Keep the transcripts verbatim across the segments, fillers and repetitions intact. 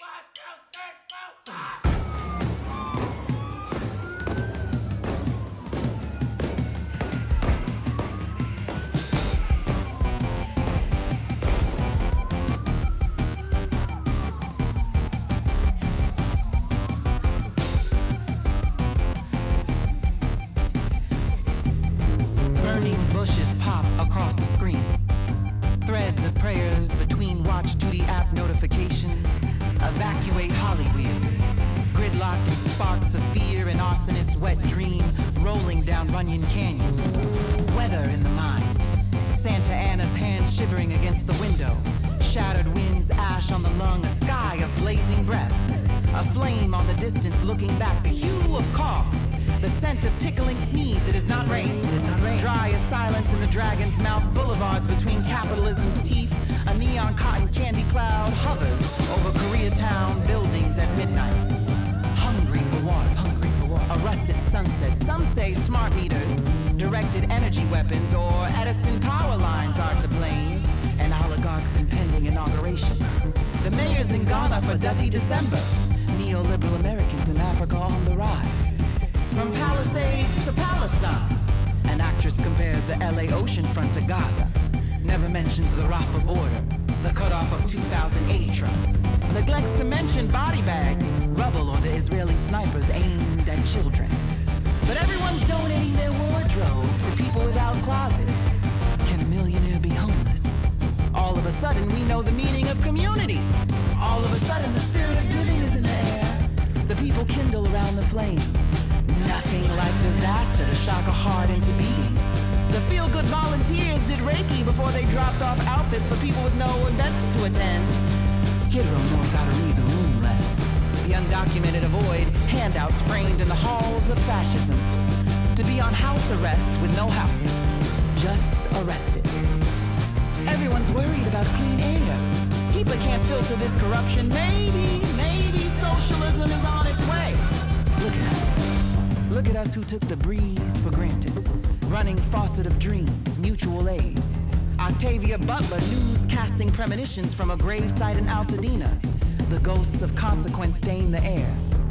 Premonitions from a gravesite in Altadena. The ghosts of consequence stain the air.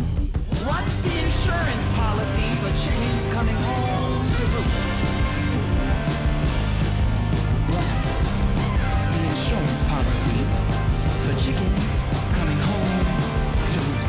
What's the insurance policy for chickens coming home to roost? What's the insurance policy for chickens coming home to roost?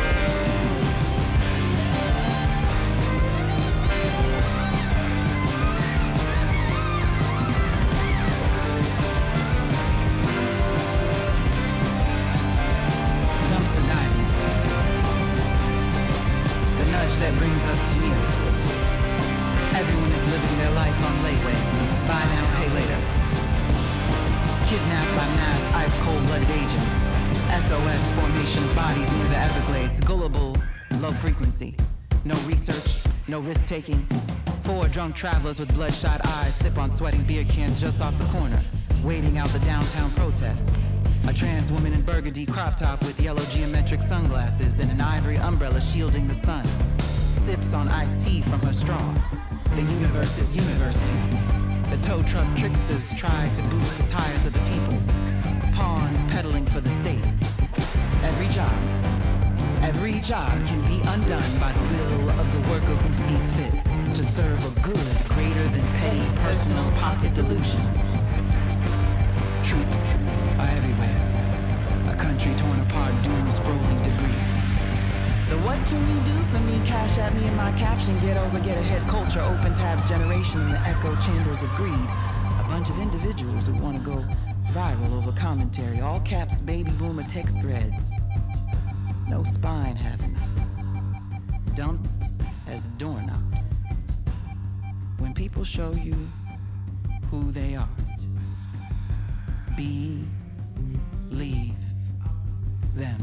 That brings us to you. Everyone is living their life on layaway. Buy now, pay later. Kidnapped by mass ice-cold-blooded agents. S O S formation of bodies near the Everglades. Gullible, low frequency. No research, no risk-taking. Four drunk travelers with bloodshot eyes sip on sweating beer cans just off the corner, waiting out the downtown protest. A trans woman in burgundy crop top with yellow geometric sunglasses and an ivory umbrella shielding the sun sips on iced tea from her straw. The universe is universing. The tow truck tricksters try to boot the tires of the people. Pawns peddling for the state. Every job, every job can be undone by the will of the worker who sees fit to serve a good greater than petty personal pocket delusions. Troops are everywhere. A country torn apart, doom scrolling debris. The what can you do for me? Cash at me in my caption. Get over, get ahead culture. Open tabs generation in the echo chambers of greed. A bunch of individuals who want to go viral over commentary. All caps baby boomer text threads. No spine having. Dumb as doorknobs. When people show you who they are, believe them.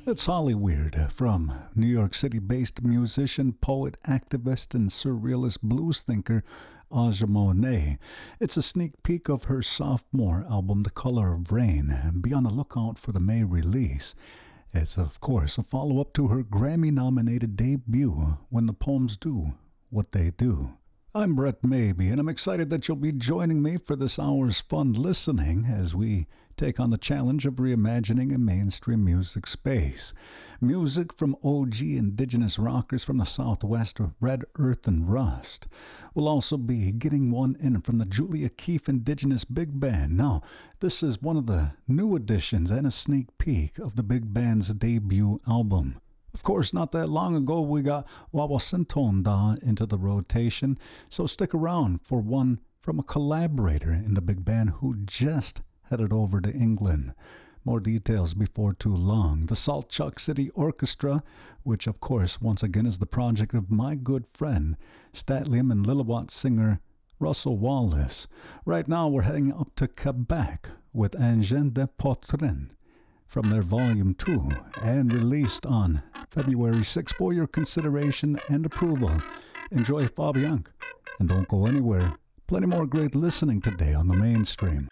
It's Holly Weird from New York City-based musician, poet, activist, and surrealist blues thinker Aja Monet. It's a sneak peek of her sophomore album, The Color of Rain. Be on the lookout for the May release. It's, of course, a follow-up to her Grammy-nominated debut, When the Poems Do What They Do. I'm Brett Maybe, and I'm excited that you'll be joining me for this hour's fun listening as we take on the challenge of reimagining a mainstream music space. Music from O G indigenous rockers from the Southwest, Red Earth and Rust. We'll also be getting one in from the Julia Keefe Indigenous Big Band. Now, this is one of the new additions and a sneak peek of the Big Band's debut album. Of course, not that long ago, we got Wawasintonda into the rotation, so stick around for one from a collaborator in the Big Band who just headed over to England. More details before too long. The Saltchuk City Orchestra, which of course once again is the project of my good friend, Statliam and Lillawat singer Russell Wallace. Right now we're heading up to Quebec with Engin de Potrin from their Volume two, and released on February sixth for your consideration and approval. Enjoy Fabiank, and don't go anywhere. Plenty more great listening today on the Mainstream.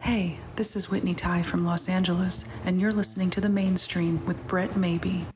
Hey, this is Whitney Ty from Los Angeles, and you're listening to The Mainstream with Brett Maybe.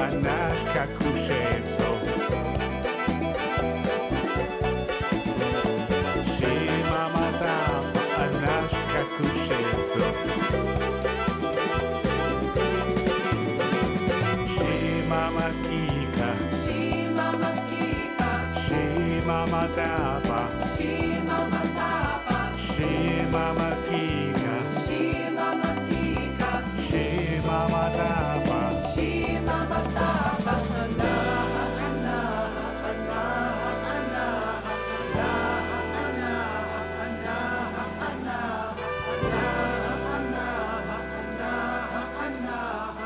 anash kakushetso. Shima madama anash kakushetso. Shima makika. Shima makika. Shima madama. Shima madama. Shima makika. Shima makika. Shima madama. Shima madama. Anaha, anaha, anaha, anaha, anaha, anaha, anaha, anaha, anaha,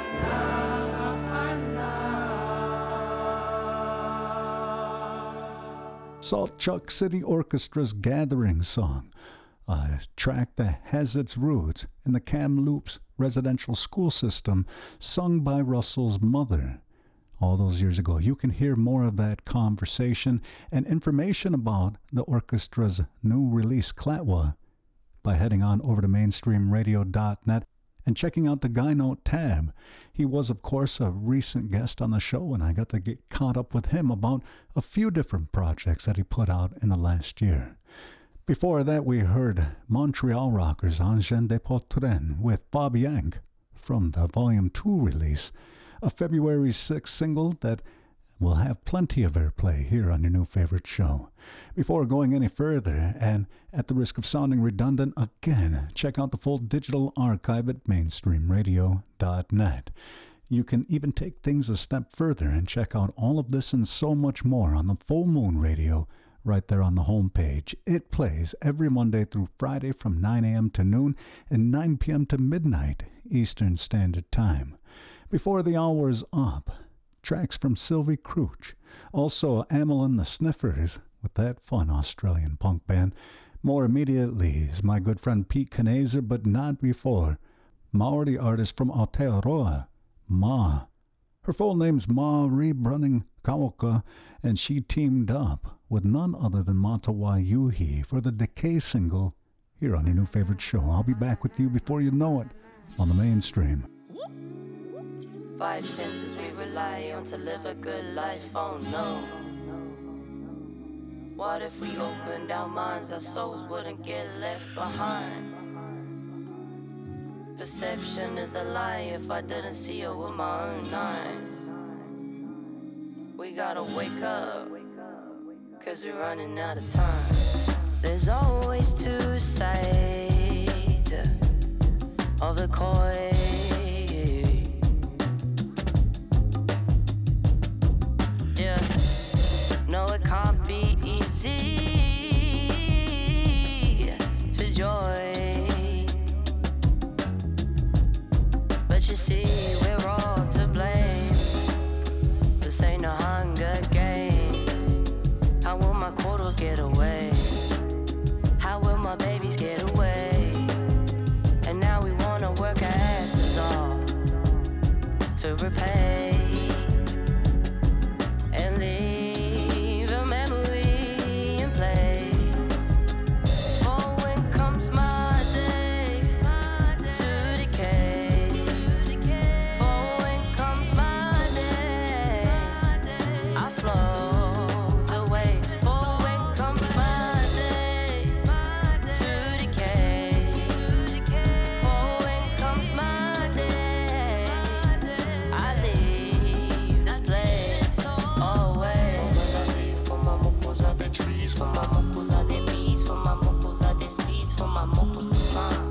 anaha. Salt Chuck City Orchestra's Gathering Song, a track that has its roots in the Kamloops residential school system, sung by Russell's mother all those years ago. You can hear more of that conversation and information about the orchestra's new release, Clatwa, by heading on over to mainstream radio dot net and checking out the Guy Note tab. He was, of course, a recent guest on the show, and I got to get caught up with him about a few different projects that he put out in the last year. Before that, we heard Montreal rockers Engin de Potren with Bob Yank from the Volume two release, a February sixth single that will have plenty of airplay here on your new favorite show. Before going any further, and at the risk of sounding redundant again, check out the full digital archive at mainstream radio dot net. You can even take things a step further and check out all of this and so much more on the Full Moon Radio right there on the homepage. It plays every Monday through Friday from nine a.m. to noon and nine p.m. to midnight Eastern Standard Time. Before the hour is up, tracks from Sylvie Crouch. Also, Amel and the Sniffers with that fun Australian punk band. More immediately is my good friend Pete Kanazer, but not before. Maori artist from Aotearoa, Ma. Her full name's Maori Brunning Kaoka, and she teamed up with none other than Matawa Yuhi for the Decay single here on your new favorite show. I'll be back with you before you know it on the mainstream. Five senses we rely on to live a good life, oh no. What if we opened our minds, our souls wouldn't get left behind? Perception is a lie if I didn't see it with my own eyes. We gotta wake up, cause we're running out of time. There's always two sides of the coin. Yeah, no, it can't be easy to join, but you see, we're all to blame. This ain't no Hunger Games. How will my quarters get away? How will my babies get away? And now we wanna work our asses off to repay and leave a memory in place. For when comes my day to decay, for when comes my day, I float away. For when comes my day to decay, for when comes my day, I leave this place away. For my mokos are the trees, for my mokos are the bees, for my mokos are the seeds, for my mokos the plant.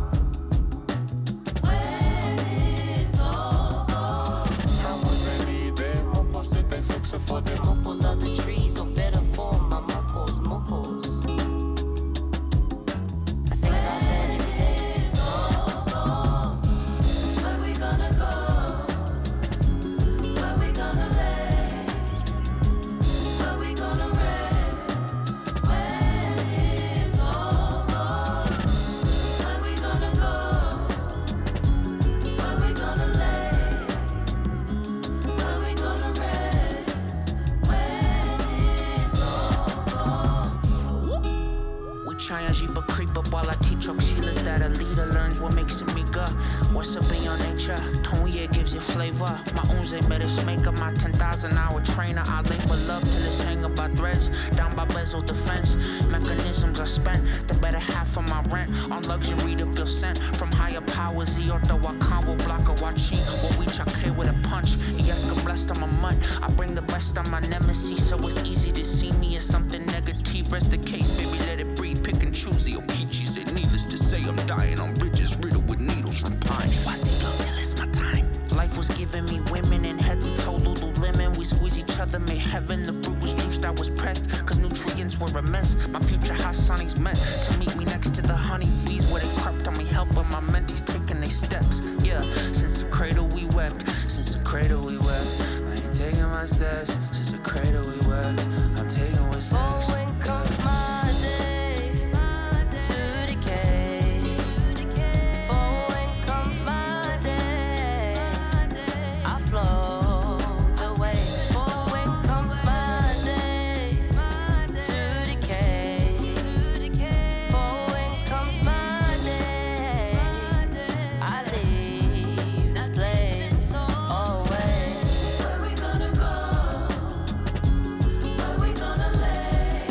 When it's all gone, how many the mokos that they fix it for the mokos are the trees, or better for my mokos, mokos. I think about that every day. It's all gone. Where we gonna go? Where we gonna lay? Where we gonna rest? When it's all gone, where we gonna go? Where we gonna lay? Where we gonna rest? When it's all gone. We try and keep a creep up while I teach Okshilas that a leader learns what makes him meager. What's up in your nature? Tony, give music flavor. My unze meres maker, my ten thousand hour trainer. I labor love till it's hanging by threads. Down by bezel defense. Mechanisms are spent. The better half of my rent. On luxury to feel sent. From higher powers, Iota Wakan block a watching. What we chake with a punch. Yes, blessed on my mud. I bring the best on my nemesis. So it's easy to see me as something negative. Rest the case, baby, let it breathe. Pick and choose the Okichi said, needless to say, I'm dying on bridges riddled with needles from pine. Why see till it's my time? Life was giving me women and head to toe Lululemon. We squeeze each other, made heaven. The fruit was juiced, I was pressed. Cause nutrients were a mess. My future hot sunnies meant to meet me next to the honeybees where they crept on me, helping my mentees taking their steps. Yeah, since the cradle we wept. Since the cradle we wept. I ain't taking my steps. Since the cradle we wept. I'm taking what's next. Oh, when comes my day to decay. For when comes my day, I float away. For when comes my day to decay. For when comes my day, I leave this place away. Where we gonna go? Where we gonna lay?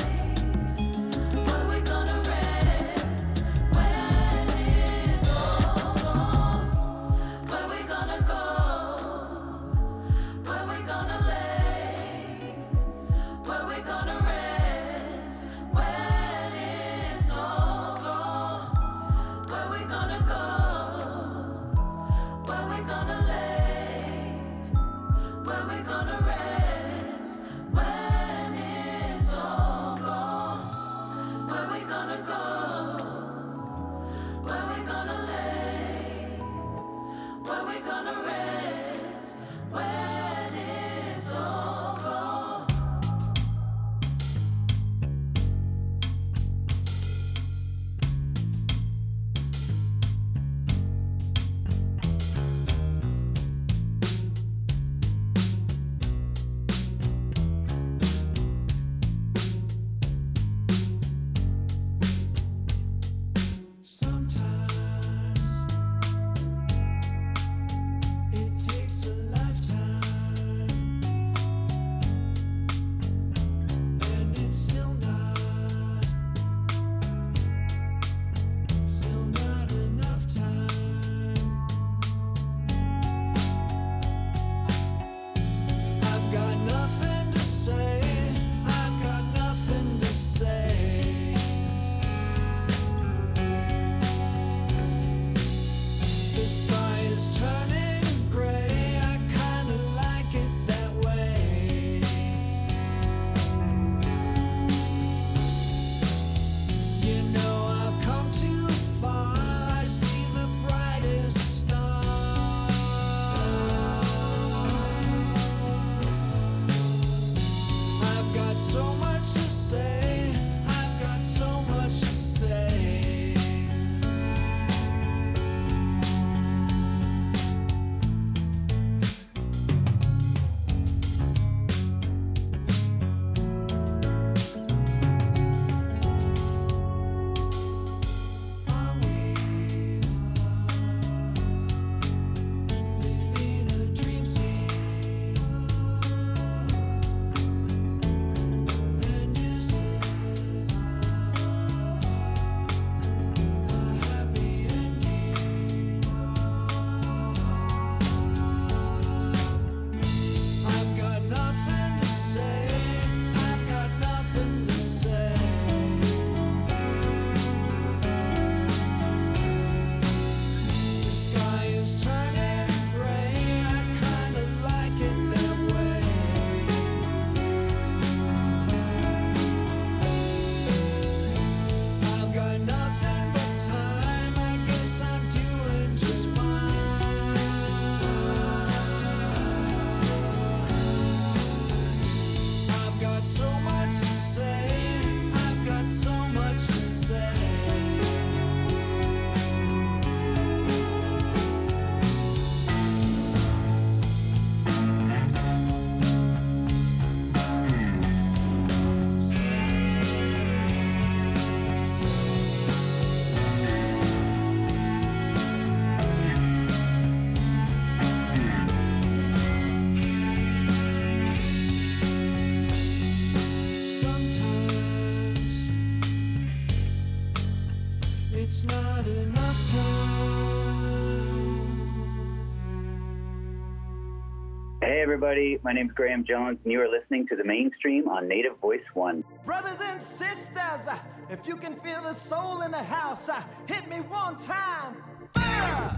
Hey everybody, my name's Graham Jones, and you are listening to The Mainstream on Native Voice One. Brothers and sisters, uh, if you can feel the soul in the house, uh, hit me one time. Uh!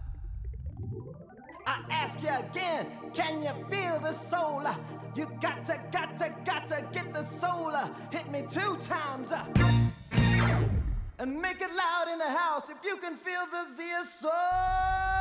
I ask you again, can you feel the soul? Uh, you got to, got to, got to get the soul. Uh, hit me two times. Uh, and make it loud in the house if you can feel the zia soul.